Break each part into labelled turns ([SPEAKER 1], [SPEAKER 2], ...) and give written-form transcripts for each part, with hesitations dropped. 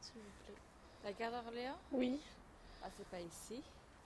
[SPEAKER 1] s'il vous plaît.
[SPEAKER 2] La gare d'Orléans?
[SPEAKER 3] Oui.
[SPEAKER 2] Ah, c'est pas ici.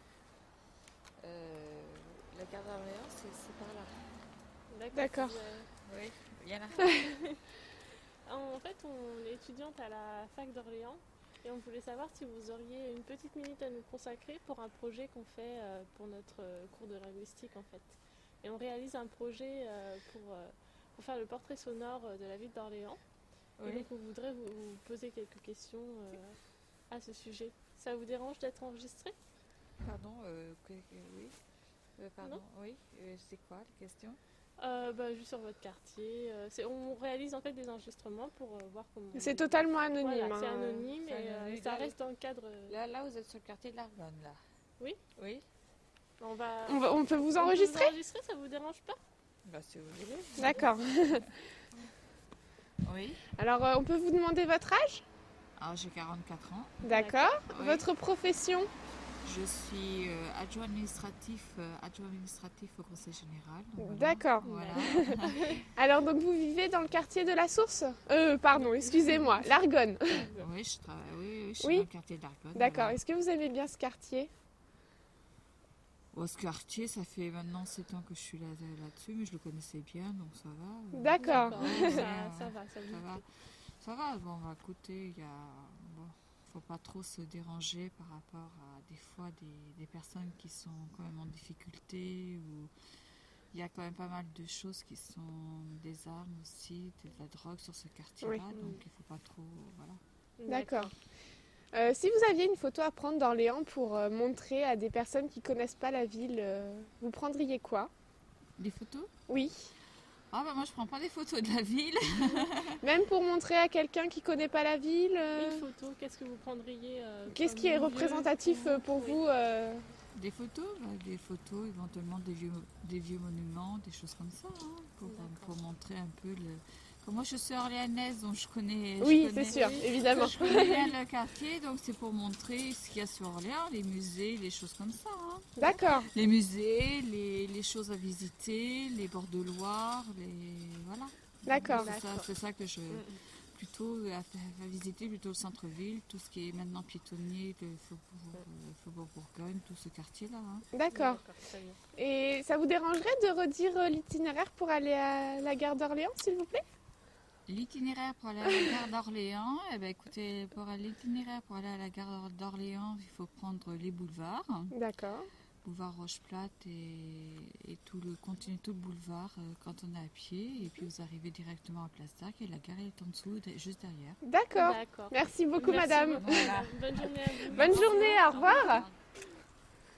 [SPEAKER 2] La gare d'Orléans, c'est par là.
[SPEAKER 3] D'accord.
[SPEAKER 2] Oui, il y en a.
[SPEAKER 1] En fait, on est étudiante à la fac d'Orléans et on voulait savoir si vous auriez une petite minute à nous consacrer pour un projet qu'on fait pour notre cours de linguistique en fait. Et on réalise un projet pour faire le portrait sonore de la ville d'Orléans.
[SPEAKER 2] Oui.
[SPEAKER 1] Et donc on voudrait vous poser quelques questions à ce sujet. Ça vous dérange d'être enregistré?
[SPEAKER 2] Pardon, oui. Pardon,
[SPEAKER 1] Non.
[SPEAKER 2] oui. C'est quoi la question?
[SPEAKER 1] Juste sur votre quartier. On réalise en fait des enregistrements pour voir comment.
[SPEAKER 3] C'est totalement anonyme.
[SPEAKER 1] Voilà, c'est
[SPEAKER 3] hein.
[SPEAKER 1] anonyme
[SPEAKER 2] C'est
[SPEAKER 1] et
[SPEAKER 2] anonyme.
[SPEAKER 1] ça reste dans le cadre.
[SPEAKER 2] Là, vous êtes sur le quartier de l'Argonne, là.
[SPEAKER 1] Oui.
[SPEAKER 2] Oui.
[SPEAKER 1] On va.
[SPEAKER 3] On peut vous
[SPEAKER 1] On peut
[SPEAKER 3] enregistrer?
[SPEAKER 1] vous enregistrer, ça vous dérange pas?
[SPEAKER 2] Bah, si vous voulez.
[SPEAKER 3] D'accord.
[SPEAKER 2] Oui.
[SPEAKER 3] Alors, on peut vous demander votre âge?
[SPEAKER 2] Alors, j'ai 44 ans.
[SPEAKER 3] D'accord.
[SPEAKER 2] Oui.
[SPEAKER 3] Votre profession?
[SPEAKER 2] Je suis adjoint administratif au Conseil général. Donc voilà.
[SPEAKER 3] D'accord.
[SPEAKER 2] Voilà.
[SPEAKER 3] Alors, donc, vous vivez dans le quartier de la Source? Pardon, excusez-moi, l'Argonne.
[SPEAKER 2] Oui, je travaille. Oui, je suis
[SPEAKER 3] Oui.
[SPEAKER 2] dans le quartier d'Argonne.
[SPEAKER 3] D'accord.
[SPEAKER 2] Voilà.
[SPEAKER 3] Est-ce que vous aimez bien ce quartier?
[SPEAKER 2] Bon, ce quartier, ça fait maintenant 7 ans que je suis là-dessus, mais je le connaissais bien, donc ça va.
[SPEAKER 3] D'accord.
[SPEAKER 1] Ça va, ça vous
[SPEAKER 2] Ça va.
[SPEAKER 1] plaît.
[SPEAKER 2] Ça va. Bon, bah, écoutez, faut pas trop se déranger par rapport à des fois des personnes qui sont quand même en difficulté, ou il y a quand même pas mal de choses qui sont des armes aussi, de la drogue sur ce quartier-là,
[SPEAKER 3] Oui.
[SPEAKER 2] donc il faut pas trop, voilà.
[SPEAKER 3] D'accord. Si vous aviez une photo à prendre d'Orléans pour montrer à des personnes qui connaissent pas la ville, vous prendriez quoi?
[SPEAKER 2] Des photos?
[SPEAKER 3] Oui.
[SPEAKER 2] Ah bah moi je prends pas des photos de la ville.
[SPEAKER 3] Même pour montrer à quelqu'un qui connaît pas la ville,
[SPEAKER 1] Une photo, qu'est-ce que vous prendriez
[SPEAKER 3] qu'est-ce
[SPEAKER 1] comme
[SPEAKER 3] qui est
[SPEAKER 1] lieu
[SPEAKER 3] représentatif pour
[SPEAKER 1] Oui.
[SPEAKER 3] vous
[SPEAKER 2] Des photos, éventuellement des vieux monuments, des choses comme ça, hein, pour montrer un peu le. Moi je suis orléanaise, donc je connais.
[SPEAKER 3] Oui, c'est sûr, évidemment.
[SPEAKER 2] Je connais bien le quartier, donc c'est pour montrer ce qu'il y a sur Orléans, les musées, les choses comme ça. Hein.
[SPEAKER 3] D'accord.
[SPEAKER 2] Les musées, les choses à visiter, les bords de Loire, voilà.
[SPEAKER 3] D'accord.
[SPEAKER 2] C'est ça que je plutôt à visiter plutôt le centre-ville, tout ce qui est maintenant piétonnier, le Faubourg Bourgogne, tout ce quartier-là. Hein.
[SPEAKER 3] D'accord.
[SPEAKER 1] Très bien.
[SPEAKER 3] Et ça vous dérangerait de redire l'itinéraire pour aller à la gare d'Orléans, s'il vous plaît?
[SPEAKER 2] L'itinéraire pour aller à la gare d'Orléans, écoutez, l'itinéraire pour aller à la gare d'Orléans, il faut prendre les boulevards,
[SPEAKER 3] D'accord.
[SPEAKER 2] boulevard Rocheplate et continuer tout le boulevard quand on est à pied, et puis vous arrivez directement à Place d'Arc et la gare est en dessous, juste derrière.
[SPEAKER 3] D'accord.
[SPEAKER 1] D'accord.
[SPEAKER 3] Merci beaucoup,
[SPEAKER 1] Merci
[SPEAKER 3] madame.
[SPEAKER 1] beaucoup.
[SPEAKER 2] Voilà.
[SPEAKER 1] Bonne journée à vous.
[SPEAKER 3] Bonne journée, au revoir.